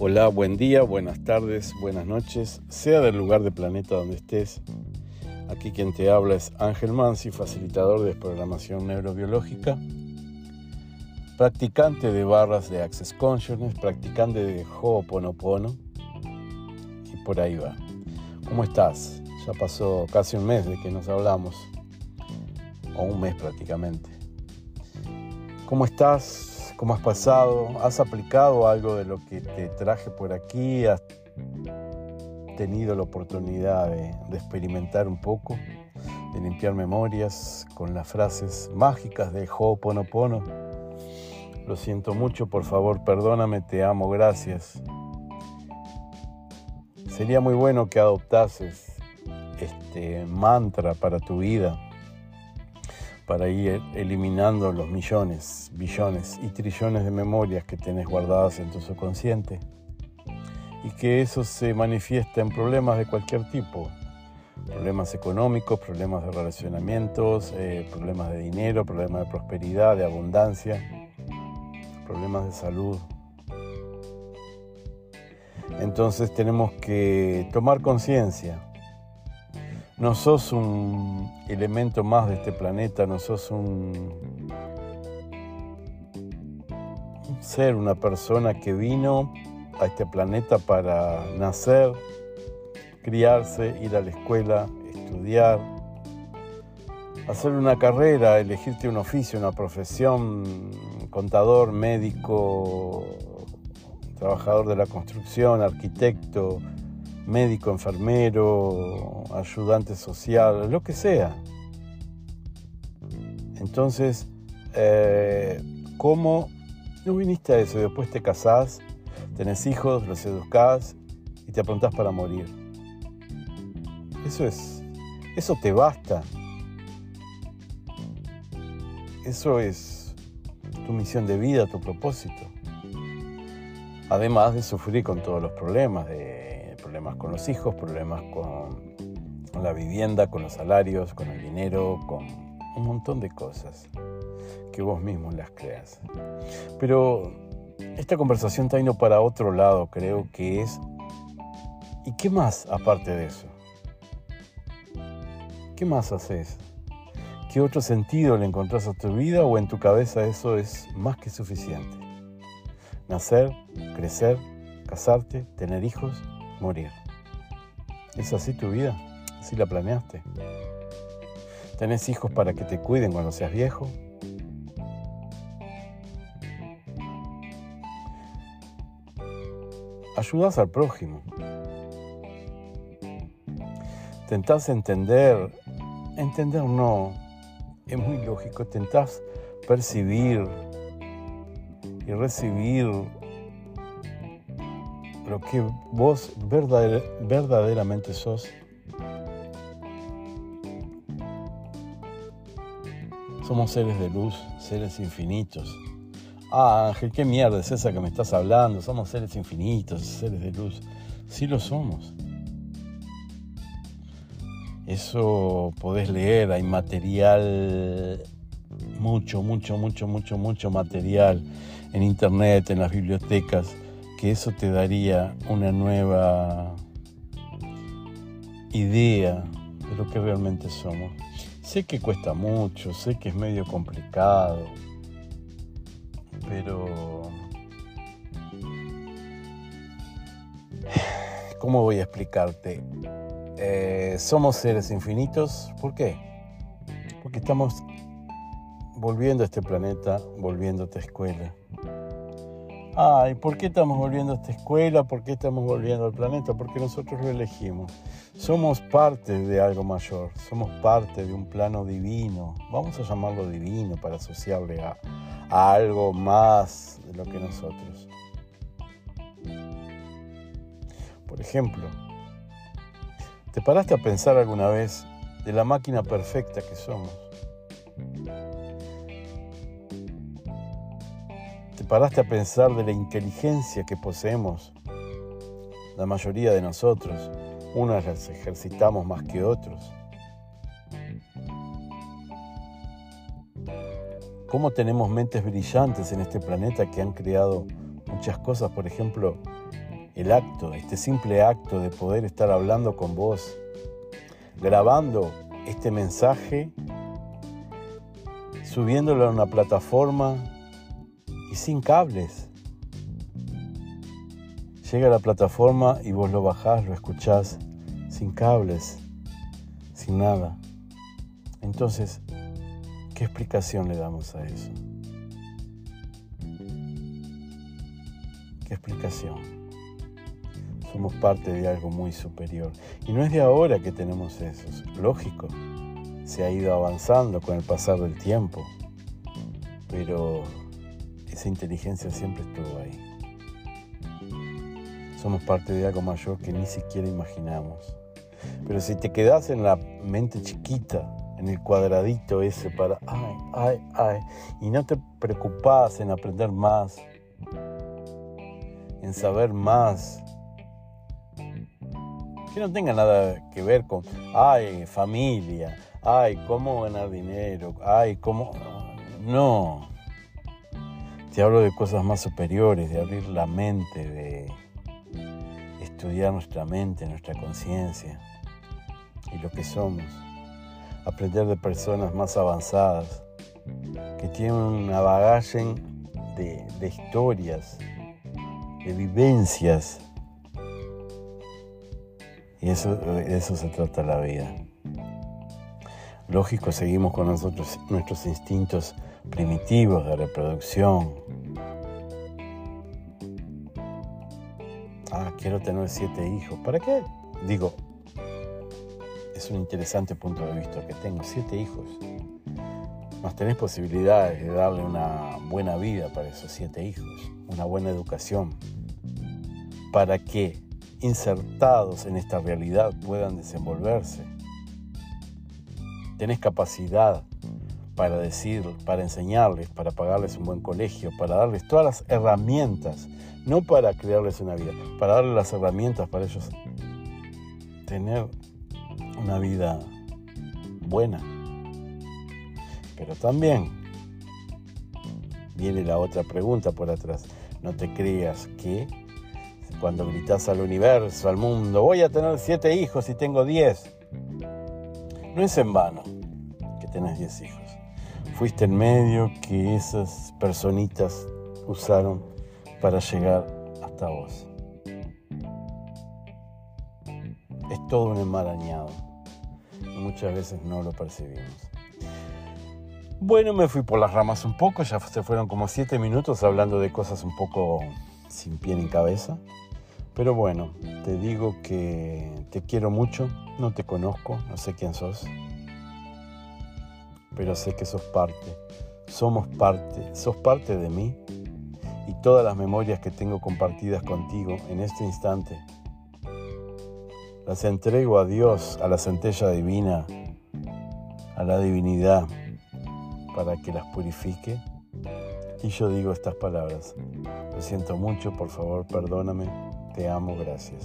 Hola, buen día, buenas tardes, buenas noches, sea del lugar del planeta donde estés. Aquí quien te habla es Ángel Mansi, facilitador de programación neurobiológica, practicante de barras de Access Consciousness, practicante de Ho'oponopono, y por ahí va. ¿Cómo estás? Ya pasó casi un mes de que nos hablamos, o un mes prácticamente. ¿Cómo estás? ¿Cómo has pasado? ¿Has aplicado algo de lo que te traje por aquí? ¿Has tenido la oportunidad de experimentar un poco, de limpiar memorias con las frases mágicas de Ho'oponopono? Lo siento mucho, por favor, perdóname, te amo, gracias. Sería muy bueno que adoptases este mantra para tu vida, para ir eliminando los millones, billones y trillones de memorias que tenés guardadas en tu subconsciente, y que eso se manifiesta en problemas de cualquier tipo, problemas económicos, problemas de relacionamientos, problemas de dinero, problemas de prosperidad, de abundancia, problemas de salud. Entonces tenemos que tomar conciencia. No sos un elemento más de este planeta, no sos un ser, una persona que vino a este planeta para nacer, criarse, ir a la escuela, estudiar, hacer una carrera, elegirte un oficio, una profesión, contador, médico, trabajador de la construcción, arquitecto, médico, enfermero, ayudante social, lo que sea. Entonces, ¿cómo no viniste a eso y después te casás, tenés hijos, los educás y te aprontás para morir? Eso te basta. Eso es tu misión de vida, tu propósito. Además de sufrir con todos los problemas, problemas con los hijos, problemas con la vivienda, con los salarios, con el dinero, con un montón de cosas que vos mismo las creas. Pero esta conversación está yendo para otro lado, creo que es, ¿y qué más aparte de eso? ¿Qué más haces? ¿Qué otro sentido le encontrás a tu vida, o en tu cabeza eso es más que suficiente? Nacer, crecer, casarte, tener hijos, morir. ¿Es así tu vida? ¿Así la planeaste? ¿Tenés hijos para que te cuiden cuando seas viejo? ¿Ayudás al prójimo? ¿Tentás entender no, es muy lógico, tentás percibir y recibir lo que vos verdaderamente sos? Somos seres de luz, seres infinitos. Ah, Ángel, ¿qué mierda es esa que me estás hablando? Somos seres infinitos, seres de luz. Sí lo somos. Eso podés leer, hay material, mucho material en internet, en las bibliotecas, que eso te daría una nueva idea de lo que realmente somos. Sé que cuesta mucho, sé que es medio complicado, pero ¿cómo voy a explicarte? Somos seres infinitos. ¿Por qué? Porque estamos volviendo a este planeta, volviendo a esta escuela. ¿Y por qué estamos volviendo a esta escuela? ¿Por qué estamos volviendo al planeta? Porque nosotros lo elegimos. Somos parte de algo mayor, somos parte de un plano divino. Vamos a llamarlo divino para asociarle a algo más de lo que nosotros. Por ejemplo, ¿te paraste a pensar alguna vez de la máquina perfecta que somos? ¿Te paraste a pensar de la inteligencia que poseemos? La mayoría de nosotros, unas las ejercitamos más que otros. ¿Cómo tenemos mentes brillantes en este planeta que han creado muchas cosas? Por ejemplo, este simple acto de poder estar hablando con vos, grabando este mensaje, subiéndolo a una plataforma y sin cables. Llega a la plataforma y vos lo bajás, lo escuchás, sin cables, sin nada. Entonces, ¿qué explicación le damos a eso? ¿Qué explicación? Somos parte de algo muy superior. Y no es de ahora que tenemos eso, es lógico. Se ha ido avanzando con el pasar del tiempo. Pero esa inteligencia siempre estuvo ahí. Somos parte de algo mayor que ni siquiera imaginamos. Pero si te quedás en la mente chiquita, en el cuadradito ese para y no te preocupás en aprender más, en saber más, que no tenga nada que ver con familia, cómo ganar dinero, cómo... No. Te hablo de cosas más superiores, de abrir la mente, de estudiar nuestra mente, nuestra conciencia y lo que somos. Aprender de personas más avanzadas que tienen una bagaje de historias, de vivencias. Y de eso se trata la vida. Lógico, seguimos con nuestros instintos primitivos de reproducción. Quiero tener 7 hijos. ¿Para qué? Digo, es un interesante punto de vista que tengo 7 hijos. Más tenés posibilidades de darle una buena vida para esos 7 hijos, una buena educación, para que, insertados en esta realidad, puedan desenvolverse. Tenés capacidad para decir, para enseñarles, para pagarles un buen colegio, para darles todas las herramientas, no para crearles una vida, para darles las herramientas para ellos tener una vida buena. Pero también viene la otra pregunta por atrás. No te creas que cuando gritas al universo, al mundo, voy a tener 7 hijos y tengo 10. No es en vano que tenés 10 hijos. Fuiste el medio que esas personitas usaron para llegar hasta vos. Es todo un enmarañado y muchas veces no lo percibimos. Bueno, me fui por las ramas un poco, ya se fueron como 7 minutos hablando de cosas un poco sin pie ni cabeza. Pero bueno, te digo que te quiero mucho, no te conozco, no sé quién sos, pero sé que sos parte de mí y todas las memorias que tengo compartidas contigo en este instante las entrego a Dios, a la centella divina, a la divinidad, para que las purifique. Y yo digo estas palabras: lo siento mucho, por favor, perdóname, te amo, gracias.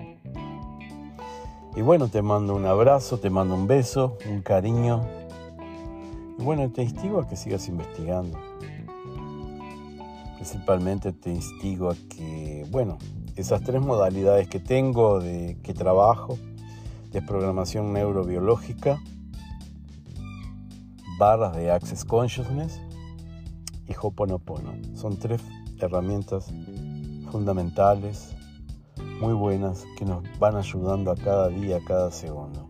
Y bueno, te mando un abrazo, te mando un beso, un cariño. Y bueno, te instigo a que sigas investigando. Principalmente te instigo a que, esas 3 modalidades que tengo, que trabajo, de programación neurobiológica, barras de Access Consciousness y Ho'oponopono. Son 3 herramientas fundamentales, muy buenas, que nos van ayudando a cada día, a cada segundo.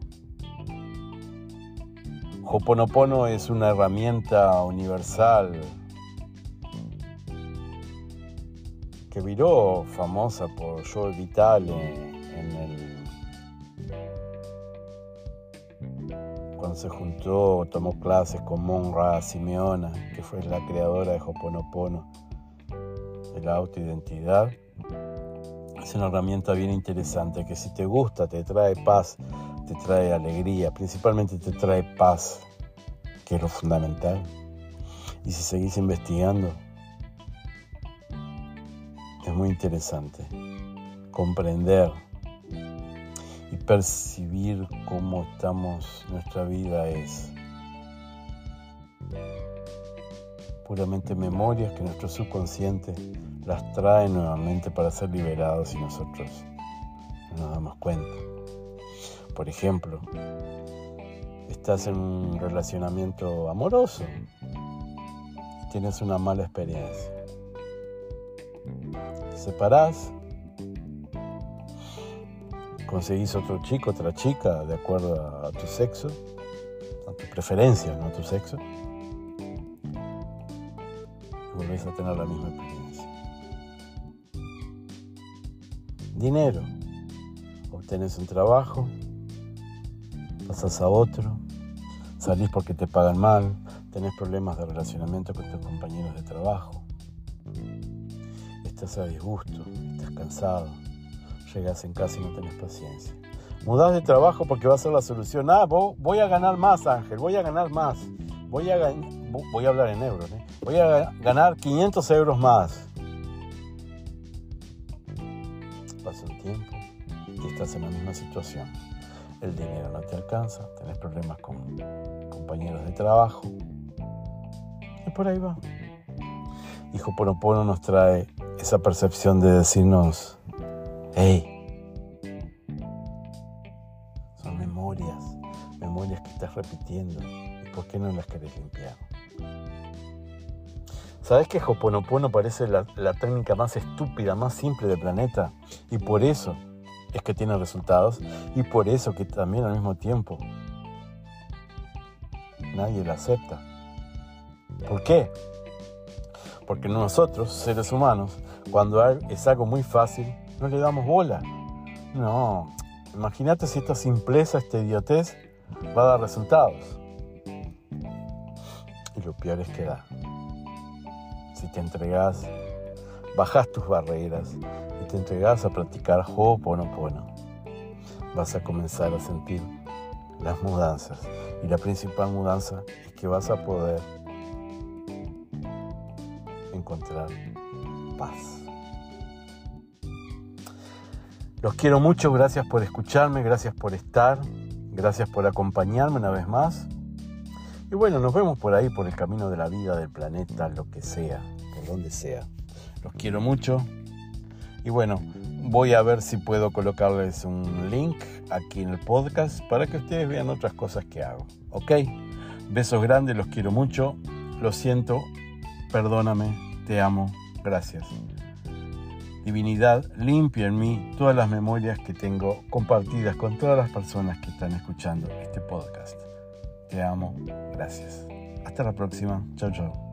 Ho'oponopono es una herramienta universal que viró famosa por Joe Vitale cuando se juntó, tomó clases con Mon Ra Simeona, que fue la creadora de Ho'oponopono, de la autoidentidad. Es una herramienta bien interesante que, si te gusta, te trae paz, te trae alegría, principalmente te trae paz, que es lo fundamental. Y si seguís investigando, es muy interesante comprender y percibir cómo nuestra vida es puramente memorias que nuestro subconsciente las trae nuevamente para ser liberados y nosotros no nos damos cuenta. Por ejemplo, estás en un relacionamiento amoroso y tienes una mala experiencia. Te separás, conseguís otro chico, otra chica, de acuerdo a tu sexo, a tu preferencia, no a tu sexo, y volvés a tener la misma experiencia. Dinero. Obtenés un trabajo, pasás a otro, salís porque te pagan mal, tenés problemas de relacionamiento con tus compañeros de trabajo, estás a disgusto, estás cansado, llegás en casa y no tenés paciencia. Mudás de trabajo porque va a ser la solución. Voy a ganar más, Ángel, voy a ganar más. Voy a hablar en euros, Voy a ganar 500 euros más. Pasa un tiempo y estás en la misma situación. El dinero no te alcanza, tenés problemas con compañeros de trabajo. Y por ahí va. Y Ho'oponopono nos trae esa percepción de decirnos: hey, son memorias que estás repitiendo. ¿Y por qué no las querés limpiar? ¿Sabés que Ho'oponopono parece la técnica más estúpida, más simple del planeta? Y por eso es que tiene resultados, y por eso que también al mismo tiempo nadie la acepta. ¿Por qué? Porque nosotros, seres humanos, cuando es algo muy fácil, no le damos bola. No, imagínate si esta simpleza, esta idiotez, va a dar resultados. Y lo peor es que da. Si te entregás, bajás tus barreras y te entregás a practicar Ho'oponopono, vas a comenzar a sentir las mudanzas. Y la principal mudanza es que vas a poder encontrar paz. Los quiero mucho, gracias por escucharme, gracias por estar, gracias por acompañarme una vez más. Y bueno, nos vemos por ahí, por el camino de la vida, del planeta, lo que sea, por donde sea. Los quiero mucho. Y bueno, voy a ver si puedo colocarles un link aquí en el podcast para que ustedes vean otras cosas que hago. ¿Ok? Besos grandes, los quiero mucho. Lo siento, perdóname, te amo, gracias. Divinidad, limpia en mí todas las memorias que tengo compartidas con todas las personas que están escuchando este podcast. Te amo, gracias. Hasta la próxima. Chau, chau.